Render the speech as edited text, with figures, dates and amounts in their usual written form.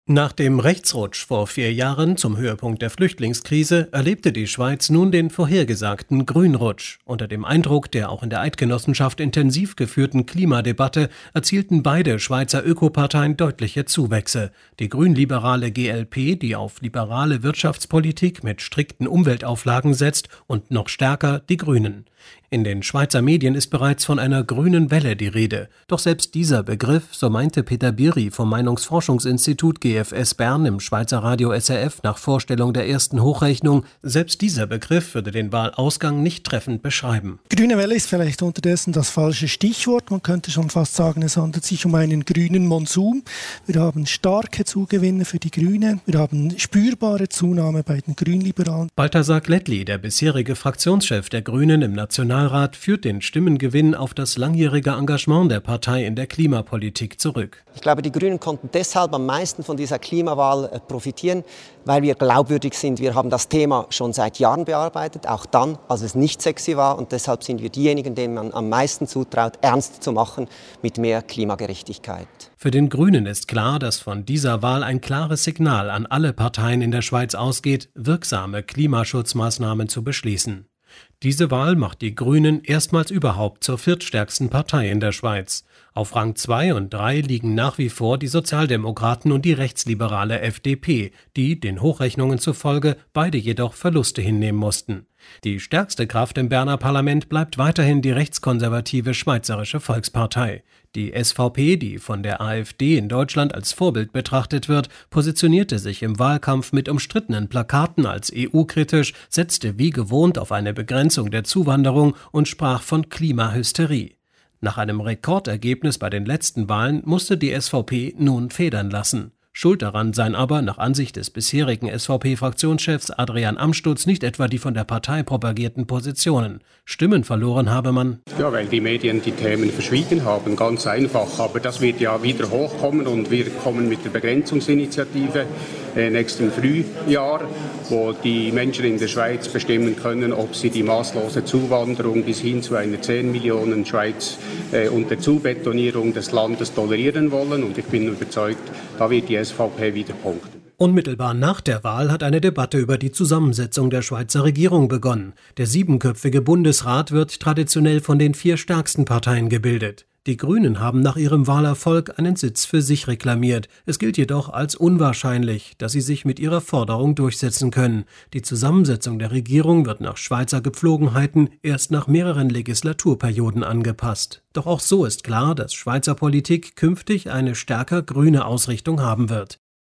Nach dem Rechtsrutsch vor 4 Jahren zum Höhepunkt der Flüchtlingskrise erlebte die Schweiz nun den vorhergesagten Grünrutsch. Unter dem Eindruck der auch in der Eidgenossenschaft intensiv geführten Klimadebatte erzielten beide Schweizer Ökoparteien deutliche Zuwächse. Die grünliberale GLP, die auf liberale Wirtschaftspolitik mit strikten Umweltauflagen setzt, und noch stärker die Grünen. In den Schweizer Medien ist bereits von einer grünen Welle die Rede. Doch selbst dieser Begriff, so meinte Peter Biri vom Meinungsforschungsinstitut GFS Bern im Schweizer Radio SRF nach Vorstellung der ersten Hochrechnung, selbst dieser Begriff würde den Wahlausgang nicht treffend beschreiben. Grüne Welle ist vielleicht unterdessen das falsche Stichwort. Man könnte schon fast sagen, es handelt sich um einen grünen Monsum. Wir haben starke Zugewinne für die Grünen. Wir haben spürbare Zunahme bei den Grünliberalen. Balthasar Glättli, der bisherige Fraktionschef der Grünen im Nationalrat, führt den Stimmengewinn auf das langjährige Engagement der Partei in der Klimapolitik zurück. Ich glaube, die Grünen konnten deshalb am meisten von dieser Klimawahl profitieren, weil wir glaubwürdig sind. Wir haben das Thema schon seit Jahren bearbeitet, auch dann, als es nicht sexy war. Und deshalb sind wir diejenigen, denen man am meisten zutraut, ernst zu machen mit mehr Klimagerechtigkeit. Für den Grünen ist klar, dass von dieser Wahl ein klares Signal an alle Parteien in der Schweiz ausgeht, wirksame Klimaschutzmaßnahmen zu beschließen. Diese Wahl macht die Grünen erstmals überhaupt zur viertstärksten Partei in der Schweiz. Auf Rang 2 und 3 liegen nach wie vor die Sozialdemokraten und die rechtsliberale FDP, die, den Hochrechnungen zufolge, beide jedoch Verluste hinnehmen mussten. Die stärkste Kraft im Berner Parlament bleibt weiterhin die rechtskonservative Schweizerische Volkspartei. Die SVP, die von der AfD in Deutschland als Vorbild betrachtet wird, positionierte sich im Wahlkampf mit umstrittenen Plakaten als EU-kritisch, setzte wie gewohnt auf eine Begrenzung der Zuwanderung und sprach von Klimahysterie. Nach einem Rekordergebnis bei den letzten Wahlen musste die SVP nun federn lassen. Schuld daran seien aber nach Ansicht des bisherigen SVP-Fraktionschefs Adrian Amstutz nicht etwa die von der Partei propagierten Positionen. Stimmen verloren habe man. Ja, weil die Medien die Themen verschwiegen haben, ganz einfach. Aber das wird ja wieder hochkommen und wir kommen mit der Begrenzungsinitiative nächsten Frühjahr, wo die Menschen in der Schweiz bestimmen können, ob sie die maßlose Zuwanderung bis hin zu einer 10 Millionen Schweiz und der Zubetonierung des Landes tolerieren wollen. Und ich bin überzeugt, da wird die SVP wieder punkten. Unmittelbar nach der Wahl hat eine Debatte über die Zusammensetzung der Schweizer Regierung begonnen. Der 7-köpfige Bundesrat wird traditionell von den 4 stärksten Parteien gebildet. Die Grünen haben nach ihrem Wahlerfolg einen Sitz für sich reklamiert. Es gilt jedoch als unwahrscheinlich, dass sie sich mit ihrer Forderung durchsetzen können. Die Zusammensetzung der Regierung wird nach Schweizer Gepflogenheiten erst nach mehreren Legislaturperioden angepasst. Doch auch so ist klar, dass Schweizer Politik künftig eine stärker grüne Ausrichtung haben wird.